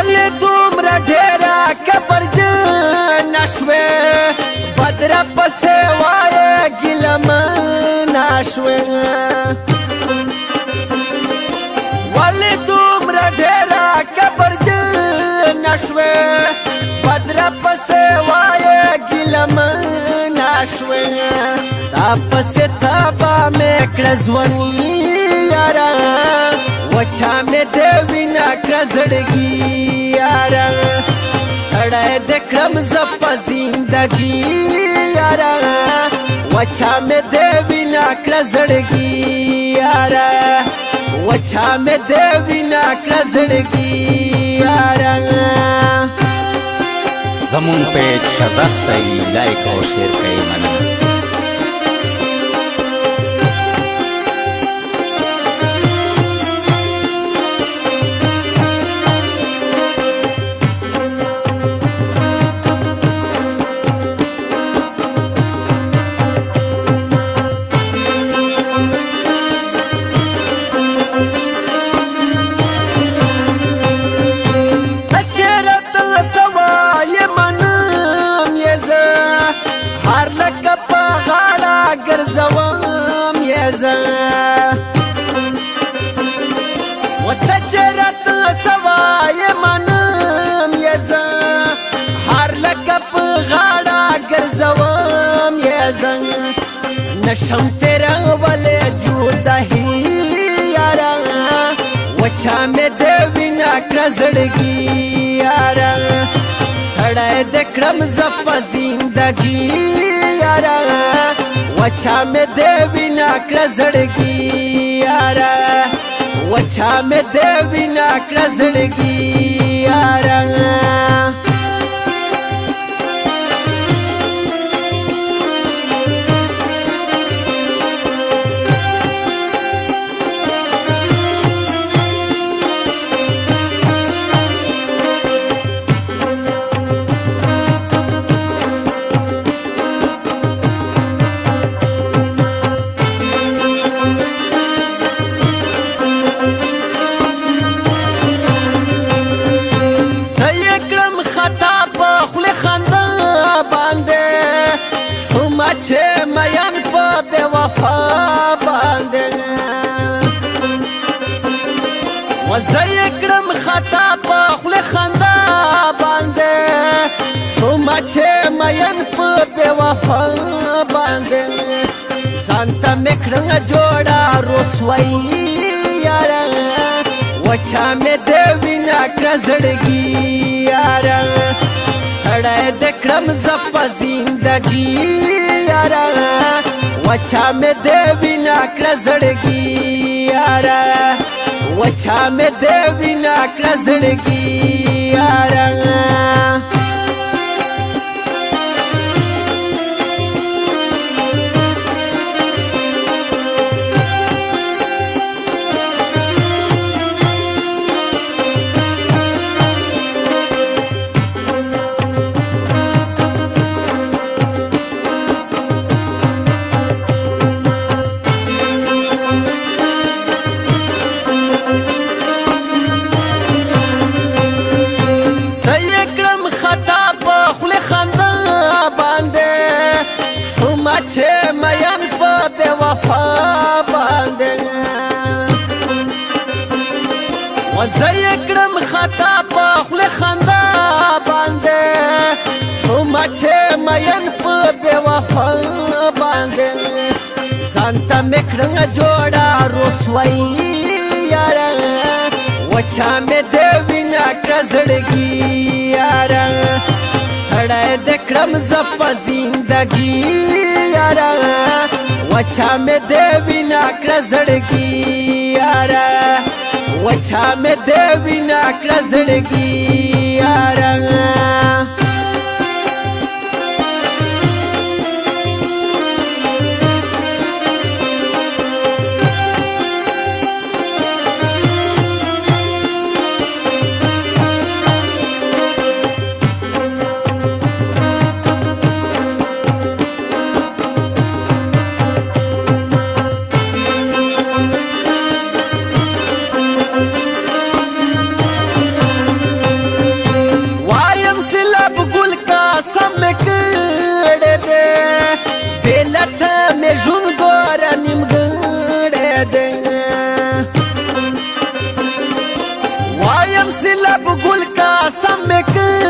ولې دومره ډېره کبرجنه شوې بدره پسې وایې ګیلمنه شوې ولې دومره ډېره کبرجنه شوې بدره پسې وایې ګیلمنه شوې تا پسې تبه مې کړه ځواني یاره وچا مې د وینه کړه زړګي یاره ستړی دې کړم زه په زندګي یاره وچا مې د وینه کړه زړګي یاره وچا مې د وینه کړه زړګي یاره زمون پیج شزاستی لایک او شیر کړئ مننه وته چرت سوای منم یزا هر لکه په غاړه ګرځوم یزا نشم تیرا ولې جوړه یارا وچا مې د وینا کړه زړګي یارا ستړی دې کړم زه په زندګي یارا وچا مې د وینا کړه زړګي یارا وچا مې د وینا کړه زړګي یارا چې مین په بې وفا باندې وزه یې کړم خطا په خولې خندا باندې شومه چې مین په بې وفا باندې ځان ته مې کړم جوړه رسوایي یاره وچا مې د وینا کړه زړګي یاره ستړی دې کړم زه په زندګي یارا وچا مې د وینا کړه زړګي یارا وچا مې د وینا کړه زړګي یارا چې مین په بې وفا باندې وزه یې کړم خطا په خولې خندا باندې شومه چې مین په بې وفا باندې ځان ته مې کړم جوړه رسوایي یاره وچا مې د وینا کړه زړګي یاره ستړی دې کړم زه په زندګي یارا وچا مې د وینا کړه زړګي یارا وچا مې د وینا کړه زړګي یارا وایم سیلاب گل کا سم میں